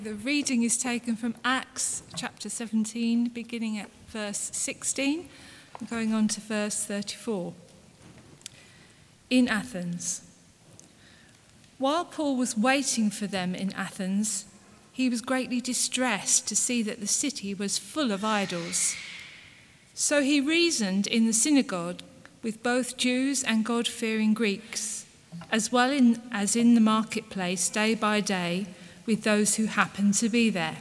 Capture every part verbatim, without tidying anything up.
The reading is taken from Acts chapter seventeen, beginning at verse sixteen, and going on to verse thirty-four. In Athens. While Paul was waiting for them in Athens, he was greatly distressed to see that the city was full of idols. So he reasoned in the synagogue with both Jews and God-fearing Greeks, as well in, as in the marketplace day by day, with those who happened to be there.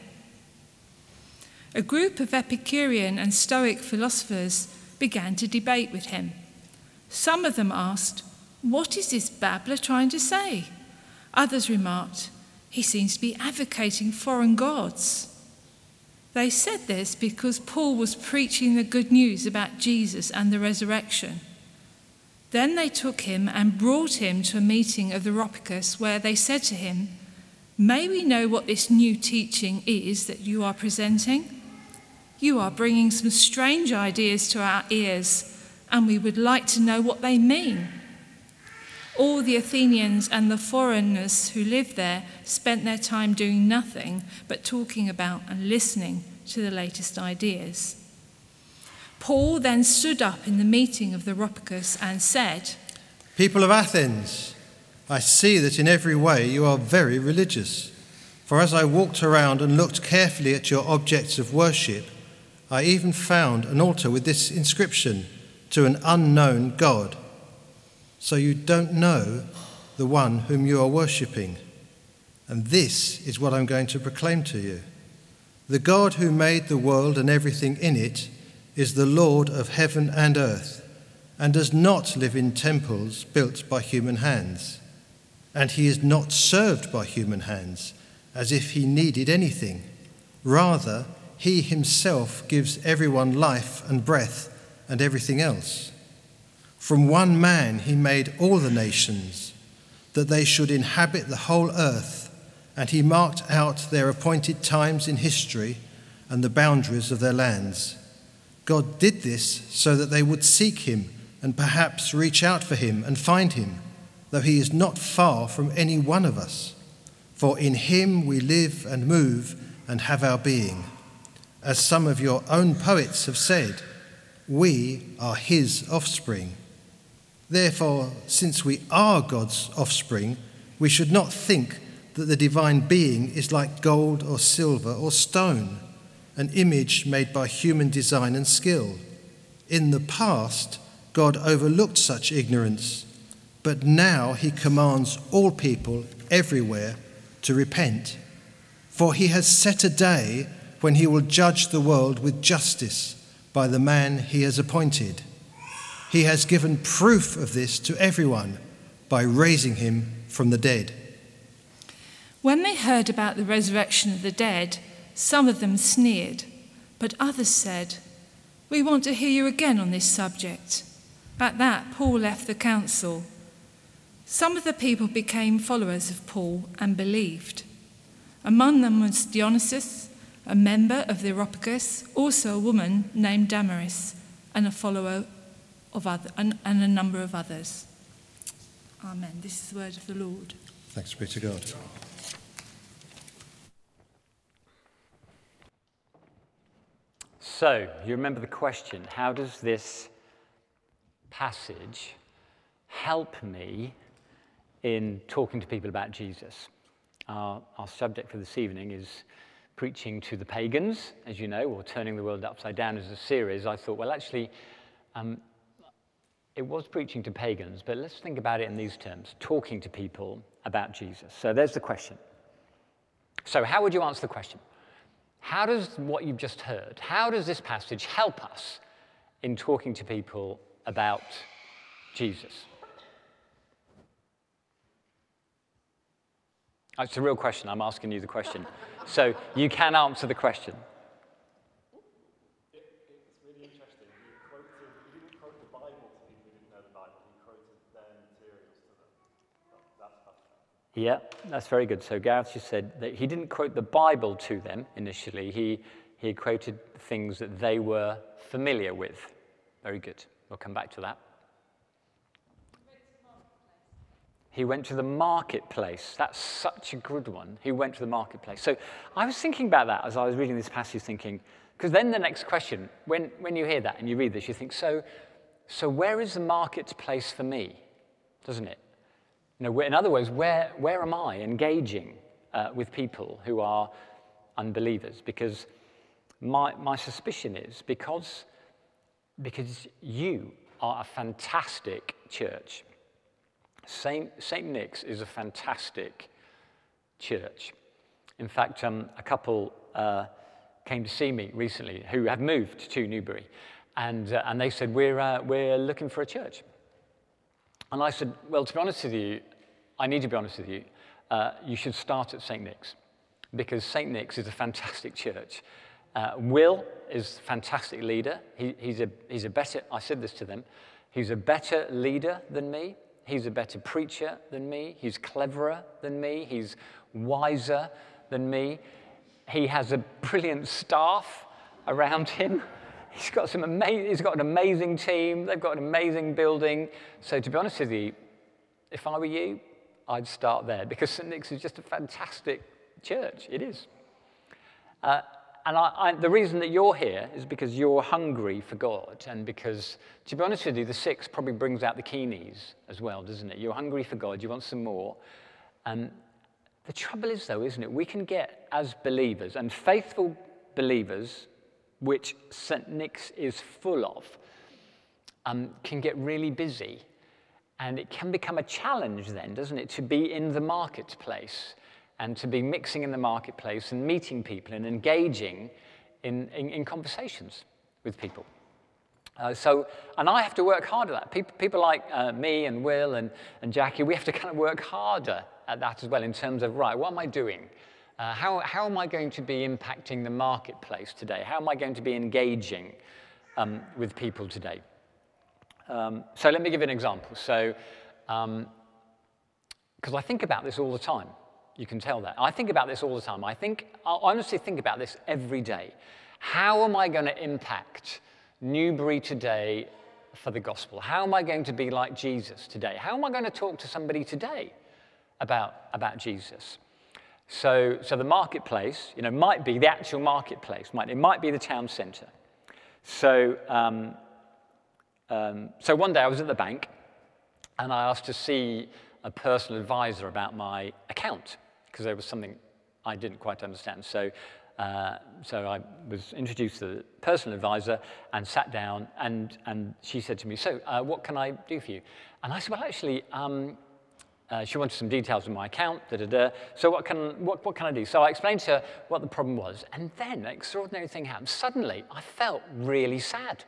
A group of Epicurean and Stoic philosophers began to debate with him. Some of them asked, "What is this babbler trying to say?" Others remarked, "He seems to be advocating foreign gods." They said this because Paul was preaching the good news about Jesus and the resurrection. Then they took him and brought him to a meeting of the Areopagus, where they said to him, "May we know what this new teaching is that you are presenting? You are bringing some strange ideas to our ears, and we would like to know what they mean." All the Athenians and the foreigners who lived there spent their time doing nothing but talking about and listening to the latest ideas. Paul then stood up in the meeting of the Areopagus and said, "People of Athens, I see that in every way you are very religious. For as I walked around and looked carefully at your objects of worship, I even found an altar with this inscription, 'To an unknown God.' So you don't know the one whom you are worshipping. And this is what I'm going to proclaim to you. The God who made the world and everything in it is the Lord of heaven and earth, and does not live in temples built by human hands. And he is not served by human hands, as if he needed anything. Rather, he himself gives everyone life and breath and everything else. From one man he made all the nations, that they should inhabit the whole earth, and he marked out their appointed times in history and the boundaries of their lands. God did this so that they would seek him and perhaps reach out for him and find him, though he is not far from any one of us. For in him we live and move and have our being. As some of your own poets have said, we are his offspring. Therefore, since we are God's offspring, we should not think that the divine being is like gold or silver or stone, an image made by human design and skill. In the past, God overlooked such ignorance, but now he commands all people everywhere to repent. For he has set a day when he will judge the world with justice by the man he has appointed. He has given proof of this to everyone by raising him from the dead." When they heard about the resurrection of the dead, some of them sneered, but others said, "We want to hear you again on this subject." At that, Paul left the council. Some of the people became followers of Paul and believed. Among them was Dionysius, a member of the Areopagus, also a woman named Damaris, and a follower of other, and, and a number of others. Amen. This is the word of the Lord. Thanks be to God. So, you remember the question, how does this passage help me in talking to people about Jesus? Our, our subject for this evening is preaching to the pagans, as you know, or turning the world upside down as a series. I thought, well, actually, um, it was preaching to pagans, but let's think about it in these terms, talking to people about Jesus. So there's the question. So how would you answer the question? How does what you've just heard, how does this passage help us in talking to people about Jesus? It's a real question. I'm asking you the question. So you can answer the question. It, it's really interesting. He, quoted, he didn't quote the Bible to people who didn't know the Bible. He quoted their materials to them. That's fascinating. Yeah, that's very good. So Gareth just said that he didn't quote the Bible to them initially. He, he quoted things that they were familiar with. Very good. We'll come back to that. He went to the marketplace. That's such a good one. He went to the marketplace. So I was thinking about that as I was reading this passage, thinking, because then the next question, when, when you hear that and you read this, you think, so, so where is the marketplace for me? Doesn't it? You know, in other words, where, where am I engaging uh, with people who are unbelievers? Because my, my suspicion is because, because you are a fantastic church. Saint Saint Nick's is a fantastic church. In fact, um, a couple uh, came to see me recently who have moved to Newbury, and uh, and they said, we're uh, we're looking for a church. And I said, well, to be honest with you, I need to be honest with you. Uh, you should start at Saint Nick's, because Saint Nick's is a fantastic church. Uh, Will is a fantastic leader. He, he's a he's a better. I said this to them. He's a better leader than me. He's a better preacher than me. He's cleverer than me. He's wiser than me. He has a brilliant staff around him. He's got some amazing, he's got an amazing team. They've got an amazing building. So to be honest with you, if I were you, I'd start there, because Saint Nick's is just a fantastic church. It is. Uh, And I, I, the reason that you're here is because you're hungry for God, and because, to be honest with you, the six probably brings out the keenies as well, doesn't it? You're hungry for God, you want some more. Um, the trouble is, though, isn't it? We can get, as believers, and faithful believers, which Saint Nick's is full of, um, can get really busy. And it can become a challenge then, doesn't it, to be in the marketplace, and to be mixing in the marketplace and meeting people and engaging in, in, in conversations with people. Uh, so, and I have to work hard at that. People, people like uh, me and Will and, and Jackie, we have to kind of work harder at that as well, in terms of, right, what am I doing? Uh, how, how am I going to be impacting the marketplace today? How am I going to be engaging um, with people today? Um, so let me give you an example. So, um, because I think about this all the time. You can tell that. I think about this all the time. I think, I honestly think about this every day. How am I going to impact Newbury today for the gospel? How am I going to be like Jesus today? How am I going to talk to somebody today about, about Jesus? So, so the marketplace, you know, might be the actual marketplace. Might, it might be the town centre. So, um, um, so one day I was at the bank, and I asked to see a personal advisor about my account, because there was something I didn't quite understand. So, uh, so I was introduced to the personal advisor and sat down, and, and she said to me, so uh, what can I do for you? And I said, well, actually, um, uh, she wanted some details of my account, da, da, da. So what can, what, what can I do? So I explained to her what the problem was, and then an extraordinary thing happened. Suddenly, I felt really sad.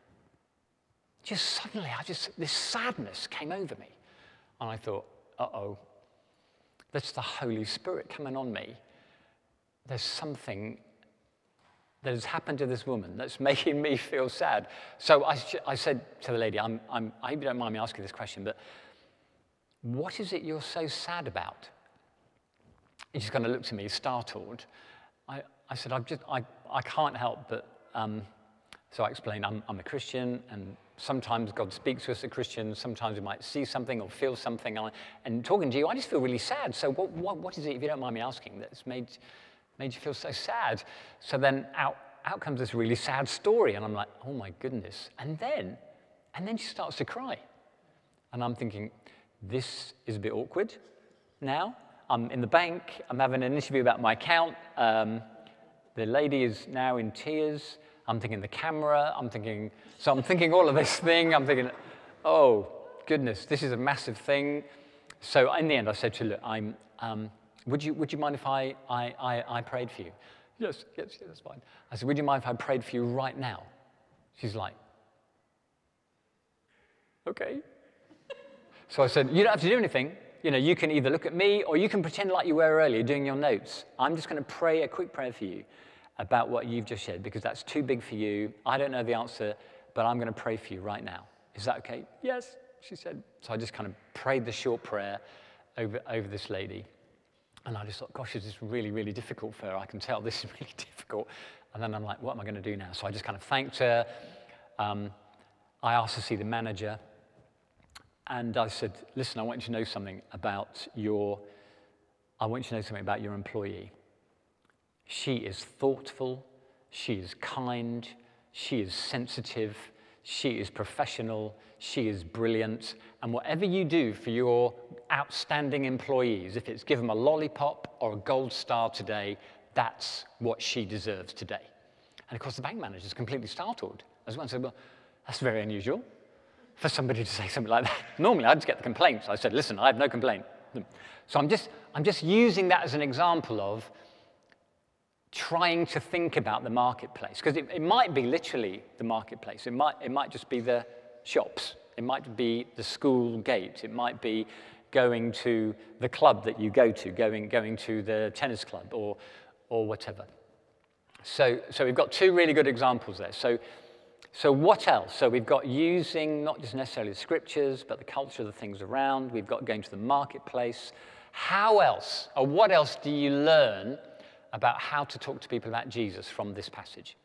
Just suddenly, I just, this sadness came over me. And I thought, uh-oh, that's the Holy Spirit coming on me. There's something that has happened to this woman that's making me feel sad. So I, I said to the lady, I'm, I'm, I hope you don't mind me asking this question, but what is it you're so sad about? And she's kind of looked at me, startled. I, I said, I've just, I, I can't help but, um, so I explained, I'm, I'm a Christian, and sometimes God speaks to us as Christians, sometimes we might see something or feel something, and, I, and talking to you, I just feel really sad. So what, what, what is it, if you don't mind me asking, that's made, made you feel so sad? So then out, out comes this really sad story, and I'm like, oh my goodness. And then, and then she starts to cry. And I'm thinking, this is a bit awkward now. I'm in the bank, I'm having an interview about my account. Um, the lady is now in tears. I'm thinking the camera, I'm thinking, so I'm thinking all of this thing, I'm thinking, oh, goodness, this is a massive thing. So in the end, I said to her, look, I'm, um, would, you, would you mind if I, I, I, I prayed for you? Yes, yes, yes, that's fine. I said, would you mind if I prayed for you right now? She's like, okay. So I said, you don't have to do anything. You know, you can either look at me or you can pretend like you were earlier doing your notes. I'm just going to pray a quick prayer for you about what you've just shared, because that's too big for you. I don't know the answer, but I'm going to pray for you right now. Is that okay? Yes, she said. So I just kind of prayed the short prayer over, over this lady. And I just thought, gosh, this is really, really difficult for her. I can tell this is really difficult. And then I'm like, what am I going to do now? So I just kind of thanked her. Um, I asked to see the manager. and I said, listen, I want you to know something about your, I want you to know something about your employee. She is thoughtful, she is kind, she is sensitive, she is professional, she is brilliant, and whatever you do for your outstanding employees, if it's give them a lollipop or a gold star today, that's what she deserves today. And of course, the bank manager is completely startled as well and said, well, that's very unusual for somebody to say something like that. Normally, I'd just get the complaints. I said, listen, I have no complaint. So I'm just, I'm just using that as an example of trying to think about the marketplace, because it, it might be literally the marketplace. It might, it might just be the shops. It might be the school gate. It might be going to the club that you go to, going, going to the tennis club or, or whatever. So, so we've got two really good examples there. So, so what else? So we've got using not just necessarily the scriptures, but the culture of the things around. We've got going to the marketplace. How else, or what else do you learn about how to talk to people about Jesus from this passage?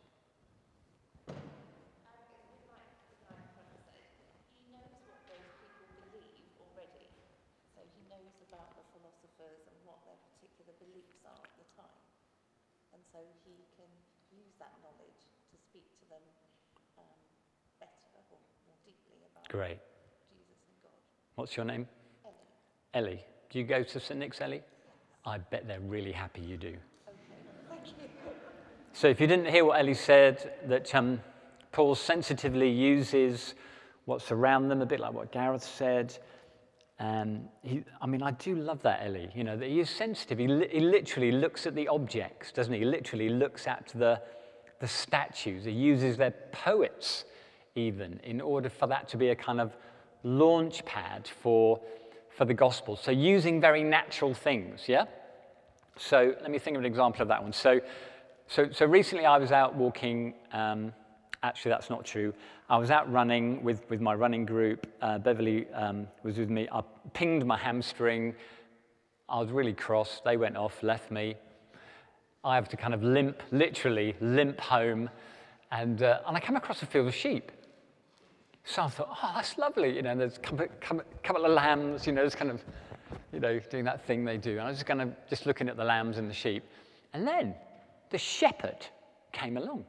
So he can use that knowledge to speak to them um, better or more deeply about Great. Jesus and God. What's your name? Ellie. Ellie. Do you go to Saint Nick's, Ellie? I bet they're really happy you do. Okay, thank you. So if you didn't hear what Ellie said, that um, Paul sensitively uses what's around them, a bit like what Gareth said. Um, he, I mean, I do love that, Ellie, you know, that he is sensitive. He, li- he literally looks at the objects, doesn't he? He literally looks at the, the statues. He uses their poets, even, in order for that to be a kind of launch pad for, for the gospel. So using very natural things, yeah? So let me think of an example of that one. So, so, so recently I was out walking. Um, actually, that's not true. I was out running with, with my running group. Uh, Beverly um, was with me. I pinged my hamstring. I was really cross. They went off, left me. I have to kind of limp, literally limp home. And, uh, and I came across a field of sheep. So I thought, oh, that's lovely. You know, there's a couple, couple, couple of lambs, you know, it's kind of, you know, doing that thing they do. And I was just kind of just looking at the lambs and the sheep. And then the shepherd came along.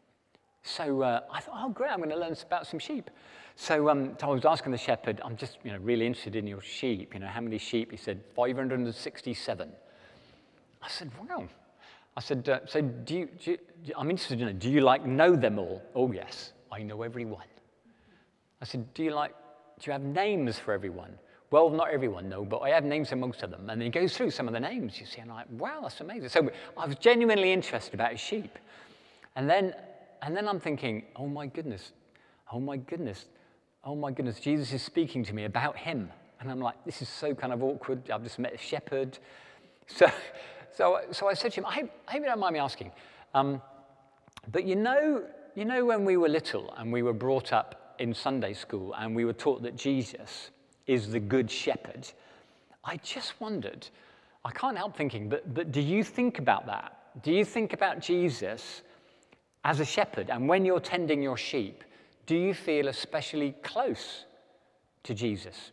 So uh, I thought, oh, great, I'm going to learn about some sheep. So, um, so I was asking the shepherd, I'm just, you know, really interested in your sheep. You know, how many sheep? He said, five hundred sixty-seven. I said, wow. I said, uh, so do you, do you, I'm interested in it. Do you, like, know them all? Oh, yes, I know every one. I said, do you, like, do you have names for everyone? Well, not everyone, no, but I have names for most of them. And then he goes through some of the names, you see, and I'm like, wow, that's amazing. So I was genuinely interested about his sheep. And then... And then I'm thinking, oh my goodness, oh my goodness, oh my goodness, Jesus is speaking to me about him. And I'm like, this is so kind of awkward. I've just met a shepherd. So so, so I said to him, I hope, I hope you don't mind me asking, um, but you know, you know when we were little and we were brought up in Sunday school and we were taught that Jesus is the good shepherd, I just wondered, I can't help thinking, but, but do you think about that? Do you think about Jesus as a shepherd, and when you're tending your sheep, do you feel especially close to Jesus?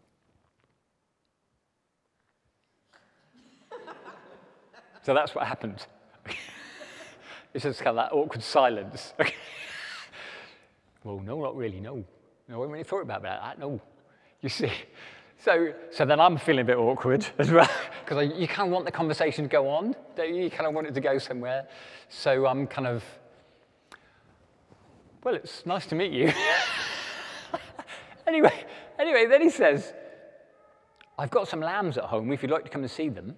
So that's what happened. It's just kind of that awkward silence. Well, no, not really, no. No, I haven't really thought about that, no. You see, so so then I'm feeling a bit awkward as well, because you kind of want the conversation to go on, don't you? You kind of want it to go somewhere. So I'm kind of, well, it's nice to meet you. anyway, anyway, then he says, I've got some lambs at home if you'd like to come and see them.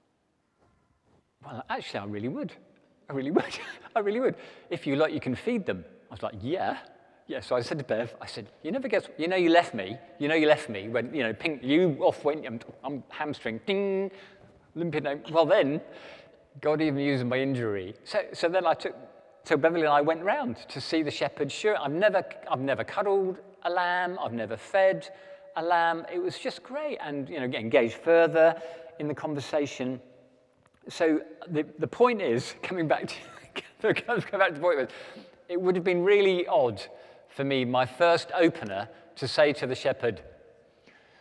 Well, actually, I really would. I really would. I really would. If you like, you can feed them. I was like, yeah. Yeah, so I said to Bev, I said, you never guess, you know you left me. You know you left me when, you know, ping, you off went, I'm, I'm hamstring, ding, limping. Well then, God even used my injury. So, so then I took, So Beverly and I went round to see the shepherd. Sure, I've never, I've never cuddled a lamb. I've never fed a lamb. It was just great, and you know, get engaged further in the conversation. So the the point is, coming back to coming back to the point was, it would have been really odd for me, my first opener, to say to the shepherd,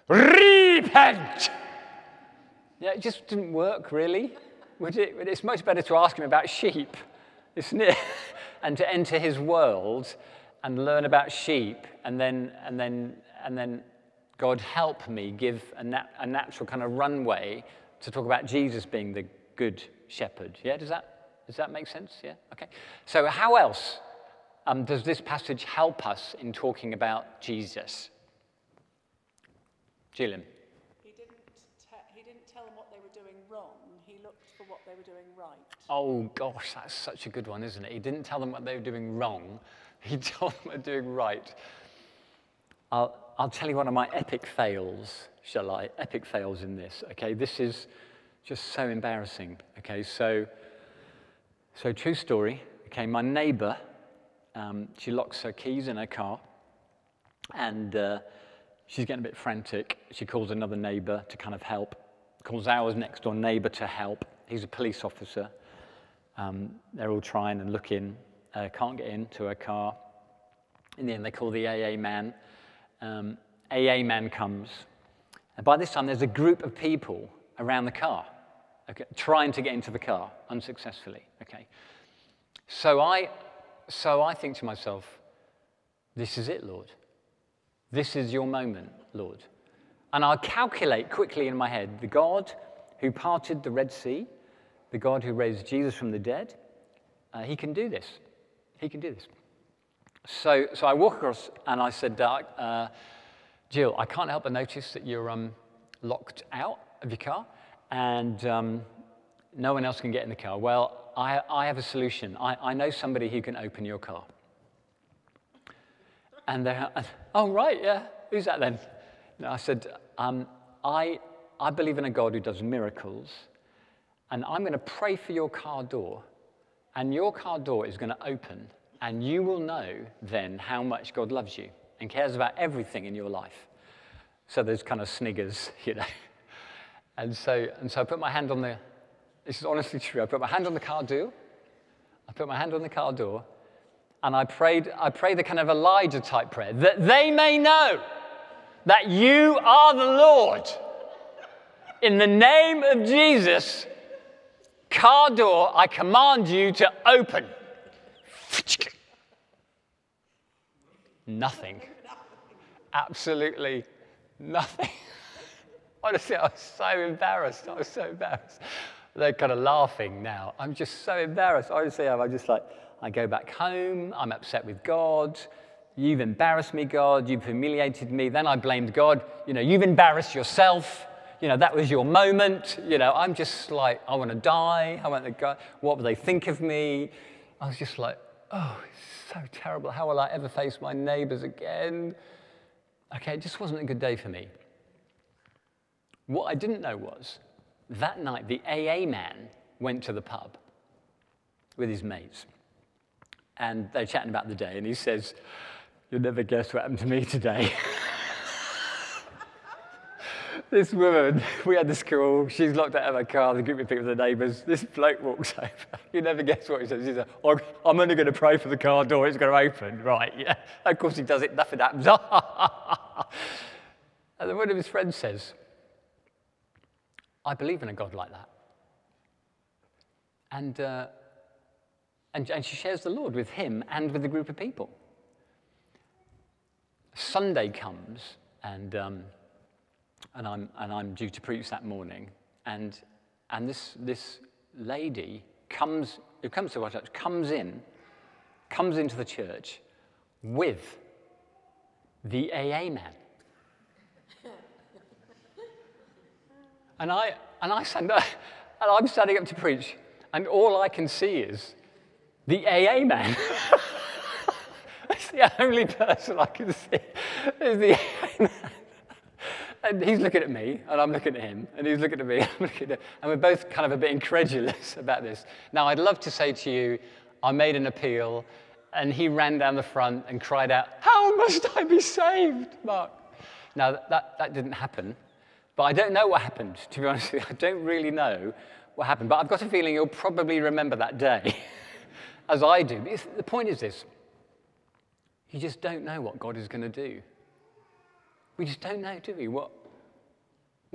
repent. Yeah, it just didn't work, really, would it? It's much better to ask him about sheep, isn't it? And to enter his world and learn about sheep, and then and then and then God help me give a, nat- a natural kind of runway to talk about Jesus being the good shepherd. Yeah, does that does that make sense? Yeah, okay. So how else um, does this passage help us in talking about Jesus? Gillian. He didn't, te- he didn't tell them what they were doing wrong. He looked for what they were doing right. Oh gosh, that's such a good one, isn't it? He didn't tell them what they were doing wrong. He told them what they were doing right. I'll, I'll tell you one of my epic fails, shall I? Epic fails in this, okay? This is just so embarrassing, okay? So, so true story, okay? My neighbour, um, she locks her keys in her car, and uh, she's getting a bit frantic. She calls another neighbour to kind of help, calls our next door neighbour to help. He's a police officer. Um, they're all trying and looking, uh, can't get into her car. In the end, they call the A A man. Um, A A man comes. And by this time, there's a group of people around the car, okay, trying to get into the car unsuccessfully. Okay. So I, so I think to myself, this is it, Lord. This is your moment, Lord. And I'll calculate quickly in my head, the God who parted the Red Sea, the God who raised Jesus from the dead, uh, he can do this. He can do this. So, so I walk across and I said, uh, Jill, I can't help but notice that you're um, locked out of your car and um, no one else can get in the car. Well, I, I have a solution. I, I know somebody who can open your car. And they're, oh, right, yeah, who's that then? No, I said, um, I, I believe in a God who does miracles, and I'm going to pray for your car door, and your car door is going to open, and you will know then how much God loves you and cares about everything in your life. So there's kind of sniggers, you know. And so, and so I put my hand on the, this is honestly true, I put my hand on the car door, I put my hand on the car door, and I prayed, I prayed the kind of Elijah type prayer, that they may know that you are the Lord. In the name of Jesus, car door, I command you to open. Nothing. Absolutely nothing. Honestly, I was so embarrassed. I was so embarrassed. They're kind of laughing now. I'm just so embarrassed. Honestly, I'm just like, I go back home, I'm upset with God. You've embarrassed me, God. You've humiliated me. Then I blamed God. You know, you've embarrassed yourself. You know, that was your moment. You know, I'm just like, I want to die. I want to go. What will they think of me? I was just like, oh, it's so terrible. How will I ever face my neighbors again? Okay, it just wasn't a good day for me. What I didn't know was, that night, the A A man went to the pub with his mates. And they're chatting about the day, and he says, you'll never guess what happened to me today. This woman, we had this call, she's locked out of her car, the group of people, the neighbours, this bloke walks over. You never guess what he says. He says, oh, I'm only going to pray for the car door, it's going to open. Right, yeah. Of course he does it, nothing happens. And then one of his friends says, I believe in a God like that. And, uh, and, and she shares the Lord with him and with the group of people. Sunday comes, and... Um, And I'm, and I'm due to preach that morning, and, and this, this lady comes, who comes to our church, comes in, comes into the church with the A A man. and, I, and, I stand up, and I'm standing up to preach, and all I can see is the A A man. That's the only person I can see, is the A A man. And he's looking at me, and I'm looking at him, and he's looking at me, and I'm looking at him, and we're both kind of a bit incredulous about this. Now, I'd love to say to you, I made an appeal, and he ran down the front and cried out, how must I be saved, Mark? Now, that, that didn't happen, but I don't know what happened, to be honest with you. I don't really know what happened, but I've got a feeling you'll probably remember that day, as I do. But the point is this, you just don't know what God is going to do. We just don't know, do we, what,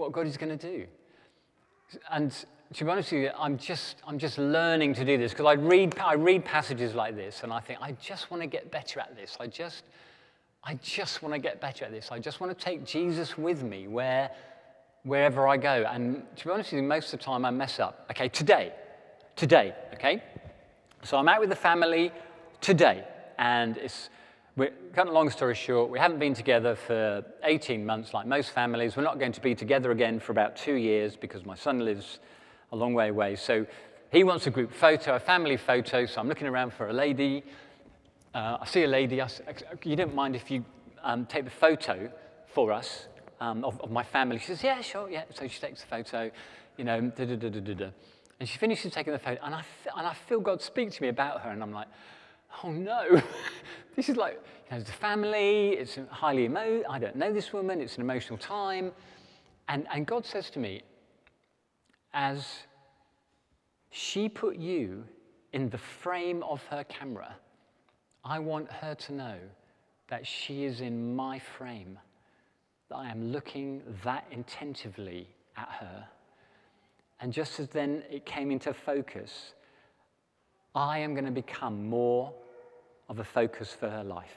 what God is going to do. And to be honest with you, I'm just, I'm just learning to do this, because I read, I read passages like this, and I think, I just want to get better at this. I just, I just want to get better at this. I just want to take Jesus with me where, wherever I go. And to be honest with you, most of the time I mess up. Okay, today, today, okay? So I'm out with the family today, and it's, we're, cut a long story short, we haven't been together for eighteen months like most families. We're not going to be together again for about two years because my son lives a long way away. So he wants a group photo, a family photo, so I'm looking around for a lady. Uh, I see a lady, I say, you don't mind if you um, take the photo for us um, of, of my family? She says, yeah, sure, yeah. So she takes the photo, you know, da da da da da da. And she finishes taking the photo, and I, and I feel God speak to me about her, and I'm like, oh no, this is like, you know, it's a family, it's highly emo, I don't know this woman, it's an emotional time. And, and God says to me, as she put you in the frame of her camera, I want her to know that she is in my frame, that I am looking that attentively at her. And just as then it came into focus, I am going to become more of a focus for her life.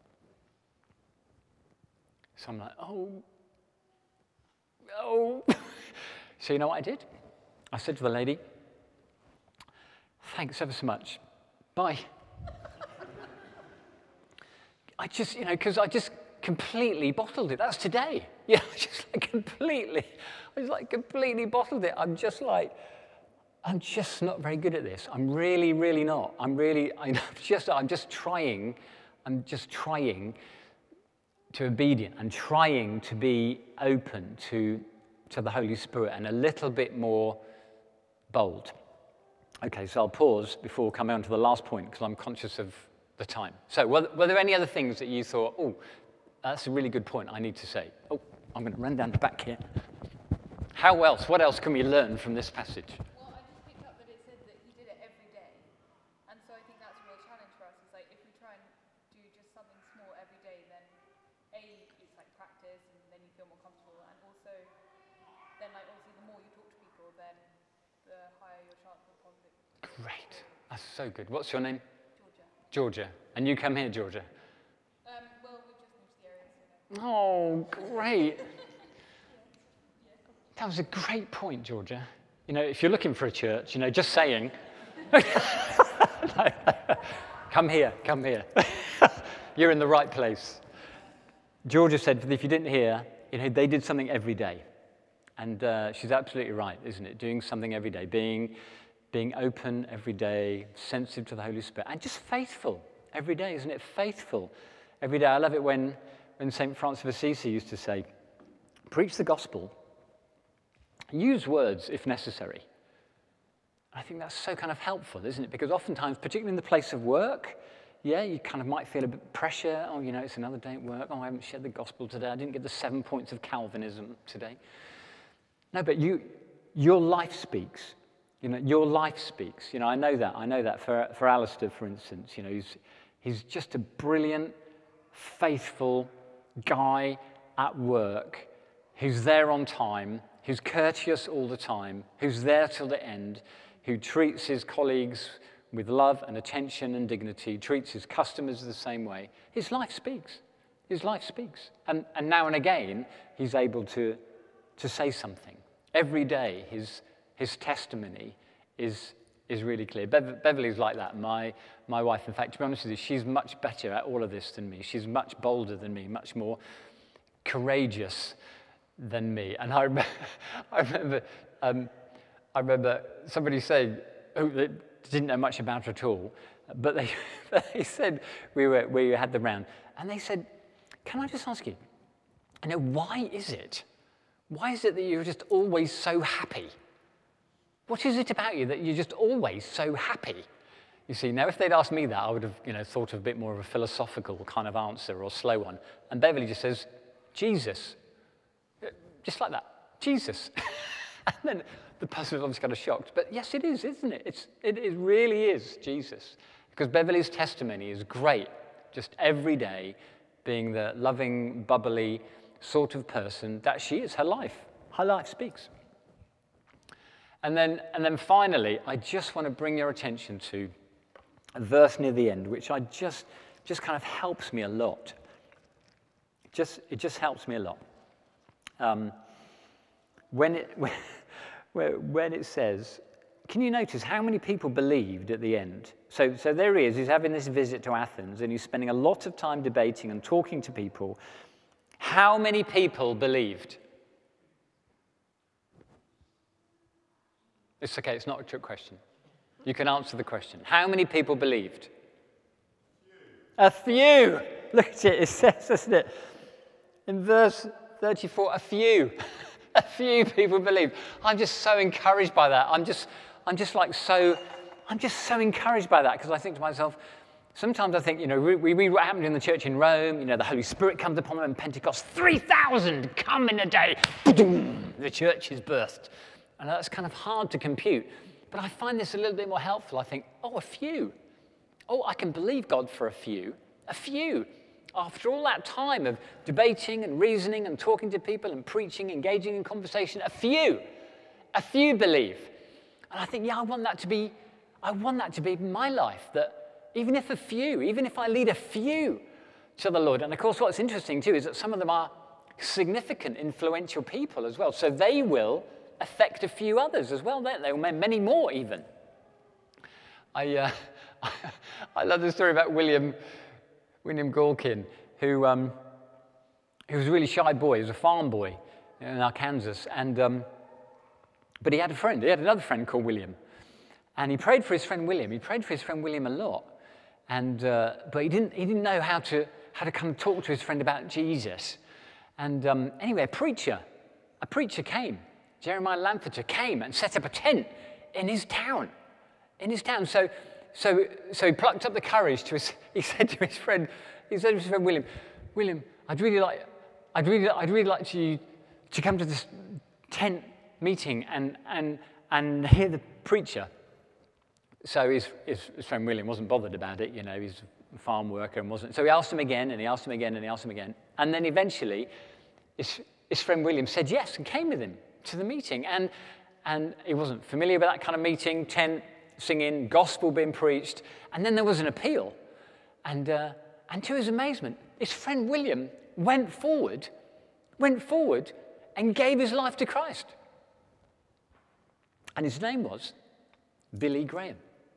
So I'm like, oh, oh. So you know what I did? I said to the lady, thanks ever so much. Bye. I just, you know, because I just completely bottled it. That's today. Yeah, just like completely. I just like completely bottled it. I'm just like, I'm just not very good at this. I'm really, really not. I'm really, I'm just, I'm just trying, I'm just trying to be obedient and trying to be open to, to the Holy Spirit and a little bit more bold. Okay, so I'll pause before coming on to the last point because I'm conscious of the time. So were, were there any other things that you thought, oh, that's a really good point I need to say? Oh, I'm going to run down the back here. How else? What else can we learn from this passage? Well, I just picked up that it said that he did it every day. And so I think that's a real challenge for us. It's like if we try and do just something small every day, then A, it's like practice and then you feel more comfortable. And also, then like obviously the more you talk to people, then the higher your chance of positive. Great. That's so good. What's your name? Georgia. Georgia. And you come here, Georgia? Um, well, we've just moved to the area, so no. Oh, great. That was a great point, Georgia. You know, if you're looking for a church, you know, just saying, come here, come here. You're in the right place. Georgia said, if you didn't hear, you know, they did something every day. And uh, she's absolutely right, isn't it? Doing something every day, being, being open every day, sensitive to the Holy Spirit, and just faithful every day, isn't it? Faithful every day. I love it when, when Saint Francis of Assisi used to say, preach the gospel, use words if necessary. I think that's so kind of helpful, isn't it? Because oftentimes, particularly in the place of work, yeah, you kind of might feel a bit of pressure. Oh, you know, it's another day at work. Oh, I haven't shared the gospel today. I didn't get the seven points of Calvinism today. No, but you, your life speaks. You know, your life speaks. You know, I know that. I know that for, for Alistair, for instance. You know, he's, he's just a brilliant, faithful guy at work who's there on time, who's courteous all the time, who's there till the end, who treats his colleagues with love and attention and dignity, treats his customers the same way. His life speaks. His life speaks. And, and now and again, he's able to, to say something. Every day, his, his testimony is, is really clear. Bev- Beverly's like that, my, my wife. In fact, to be honest with you, she's much better at all of this than me. She's much bolder than me, much more courageous than me. And I remember, I remember, um, I remember somebody saying, oh, they didn't know much about her at all, but they, they said, we, were, we had them round, and they said, can I just ask you, you know, why is it, why is it that you're just always so happy? What is it about you that you're just always so happy? You see, now if they'd asked me that, I would have, you know, thought of a bit more of a philosophical kind of answer or slow one. And Beverly just says, Jesus. Just like that, Jesus. And then the person was obviously kind of shocked. But yes, it is, isn't it? It's, it, it really is Jesus. Because Beverly's testimony is great, just every day being the loving, bubbly sort of person that she is, her life, one Her life speaks. And then, and then finally, I just want to bring your attention to a verse near the end, which I just, just kind of helps me a lot. It just, it just helps me a lot. Um, when, it, when, when it says, can you notice how many people believed at the end? So, so there he is, he's having this visit to Athens, and he's spending a lot of time debating and talking to people. How many people believed? It's okay, it's not a trick question. You can answer the question. How many people believed? A few. A few. Look at it, it says, doesn't it? In verse thirty-four, a few. A few people believed. I'm just so encouraged by that. I'm just, I'm just like so, I'm just so encouraged by that, because I think to myself, sometimes I think, you know, we, we read what happened in the church in Rome, you know, the Holy Spirit comes upon them in Pentecost, three thousand come in a day, the church is birthed. And that's kind of hard to compute. But I find this a little bit more helpful. I think, oh, a few. Oh, I can believe God for a few. A few. After all that time of debating and reasoning and talking to people and preaching, engaging in conversation, a few. A few believe. And I think, yeah, I want that to be, I want that to be my life, that even if a few, even if I lead a few to the Lord. And of course, what's interesting too is that some of them are significant, influential people as well. So they will affect a few others as well, don't they? Many more even. I uh, I love the story about William William Galkin, who um, who was a really shy boy. He was a farm boy in Arkansas, and um, but he had a friend. He had another friend called William, and he prayed for his friend William. He prayed for his friend William a lot, and uh, but he didn't he didn't know how to how to come talk to his friend about Jesus. And um, anyway, a preacher, a preacher came. Jeremiah Lampeter came and set up a tent in his town, in his town. So, so, so he plucked up the courage to his, he said to his friend, he said to his friend William, William, I'd really like, I'd really, I'd really like you to come to this tent meeting and, and, and hear the preacher. So his, his, his friend William wasn't bothered about it, you know, he's a farm worker and wasn't. So he asked him again, and he asked him again, and he asked him again. And then eventually, his, his friend William said yes and came with him to the meeting, and and he wasn't familiar with that kind of meeting, tent, singing, gospel being preached, and then there was an appeal, and uh, and to his amazement, his friend William went forward, went forward, and gave his life to Christ, and his name was Billy Graham.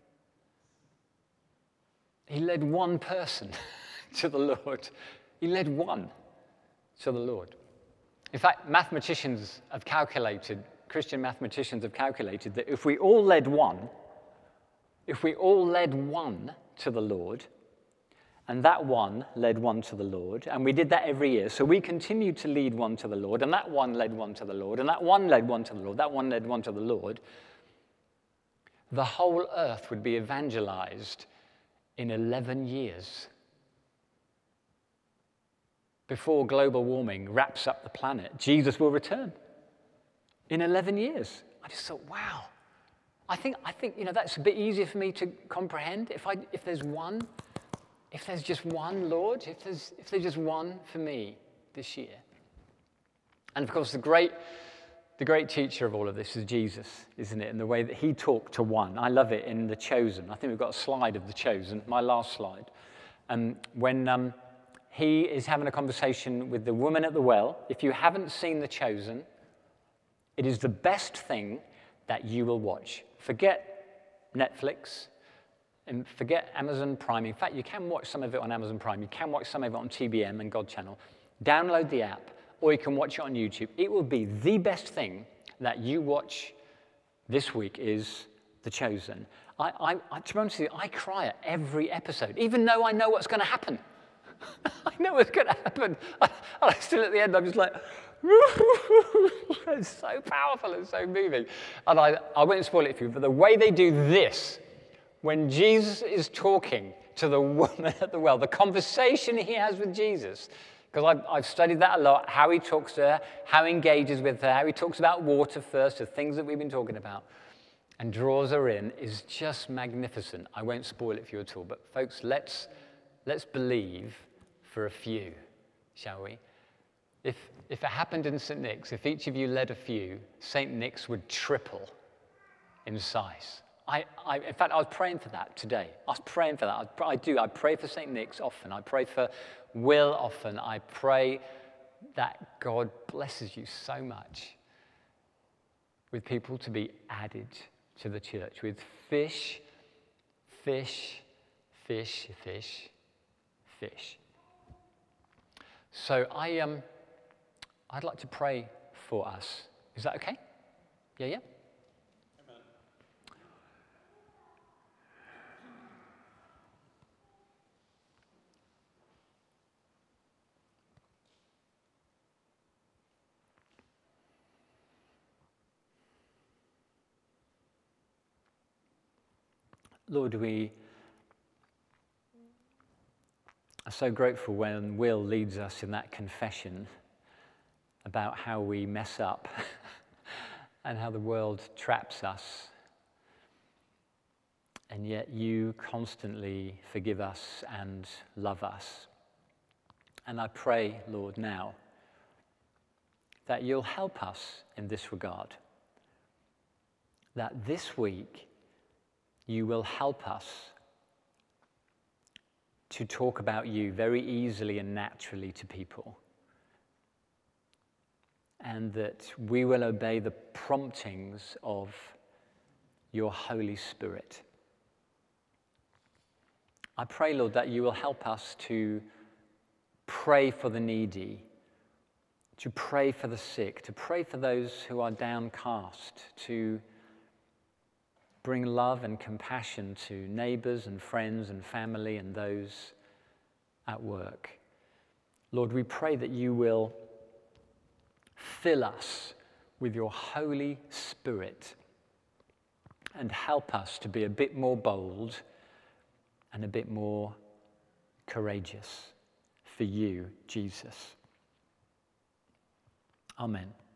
He led one person to the Lord. He led one to the Lord. In fact, mathematicians have calculated, Christian mathematicians have calculated that if we all led one, if we all led one to the Lord, and that one led one to the Lord, and we did that every year, so we continued to lead one to the Lord, and that one led one to the Lord, and that one led one to the Lord, that one led one to the Lord, the whole earth would be evangelized in eleven years. Before global warming wraps up the planet, Jesus will return in eleven years. I just thought, wow. I think, I think you know, that's a bit easier for me to comprehend. If, I, if there's one, if there's just one Lord, if there's, if there's just one for me this year. And of course, the great, the great teacher of all of this is Jesus, isn't it? And the way that he talked to one. I love it in The Chosen. I think we've got a slide of The Chosen, my last slide. Um, when... Um, He is having a conversation with the woman at the well. If you haven't seen The Chosen, it is the best thing that you will watch. Forget Netflix and forget Amazon Prime. In fact, you can watch some of it on Amazon Prime. You can watch some of it on T B M and God Channel. Download the app, or you can watch it on YouTube. It will be the best thing that you watch this week is The Chosen. I, I, I, to be honest with you, I cry at every episode, even though I know what's going to happen. I know what's going to happen. And I still at the end, I'm just like, it's so powerful and so moving. And I, I won't spoil it for you, but the way they do this, when Jesus is talking to the woman at the well, the conversation he has with Jesus, because I've, I've studied that a lot, how he talks to her, how he engages with her, how he talks about water first, the things that we've been talking about, and draws her in, is just magnificent. I won't spoil it for you at all, but folks, let's, let's believe for a few, shall we? If, if it happened in Saint Nick's, if each of you led a few, Saint Nick's would triple in size. I, I, in fact, I was praying for that today. I was praying for that. I, I do. I pray for Saint Nick's often. I pray for Will often. I pray that God blesses you so much with people to be added to the church, with fish, fish, fish, fish, fish. So I, um, I'd like to pray for us. Is that okay? Yeah, yeah? Lord, we are so grateful when Will leads us in that confession about how we mess up and how the world traps us. And yet you constantly forgive us and love us. And I pray, Lord, now that you'll help us in this regard. That this week you will help us to talk about you very easily and naturally to people. And that we will obey the promptings of your Holy Spirit. I pray, Lord, that you will help us to pray for the needy, to pray for the sick, to pray for those who are downcast, to bring love and compassion to neighbors and friends and family and those at work. Lord, we pray that you will fill us with your Holy Spirit and help us to be a bit more bold and a bit more courageous for you, Jesus. Amen.